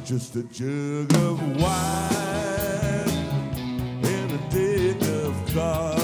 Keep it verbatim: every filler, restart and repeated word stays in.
just a jug of wine and a dick of cards.